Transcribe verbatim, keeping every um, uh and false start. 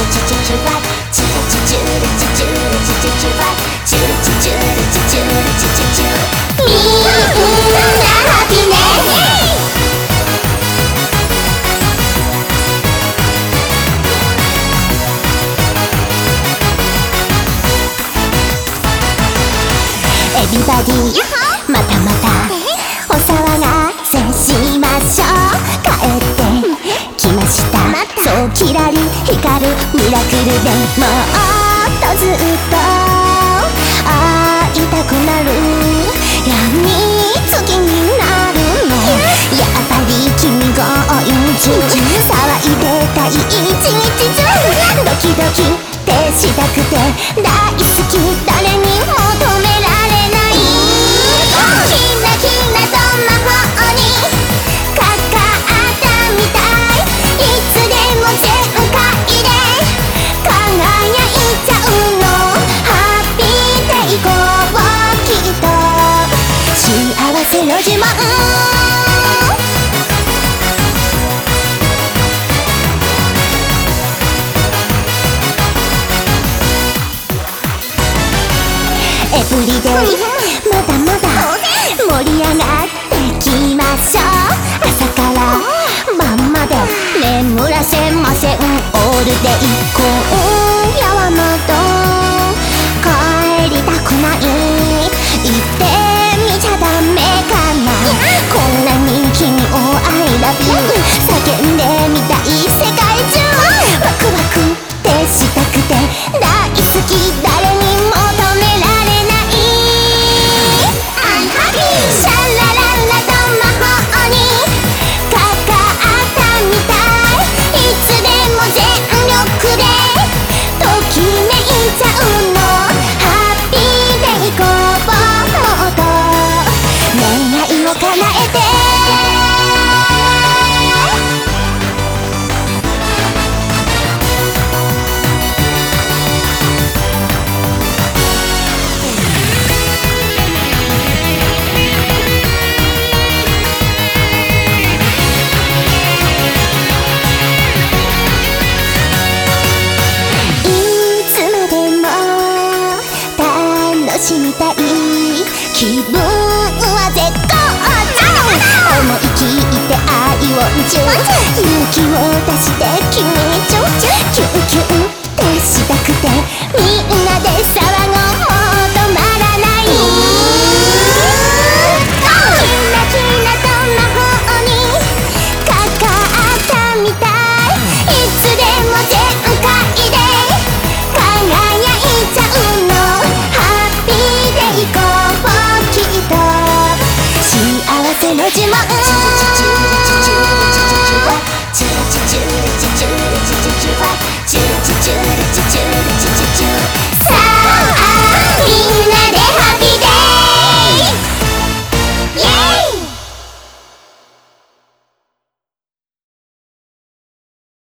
エビバディまたまたお騒がせしましょう。帰ってきましたそうキラリ光るミラクルでもっとずっと会いたくなる闇月になるのやっぱり君が愛中騒いでたい一日中ドキドキってしたくて大好き誰に求められないキラキラと魔法にかかったみたいいつでも全開で輝いちゃうのハッピーでいこうきっと幸せの自慢エブリデイまだまだ盛り上がってきましょう朝から晩まで眠らせませんオールデイ今夜はまだ帰りたくない言ってみちゃダメかなこんなに君を I love you 叫んでみたい世界中ワクワクってしたくて大好き誰に求められシャラララと魔法にかかったみたいいつでも全力でときめいちゃうのハッピーでいこうもっと願いを叶えて楽しみたい気分は絶好調思い切って愛をチュー勇気を出して君にチューチューキュンキュンってしたくてみんなで騒ごうもう止まらないキラキラと魔法にかかったみたいいつでも全開で輝いちゃうの行こうきっと幸せの自慢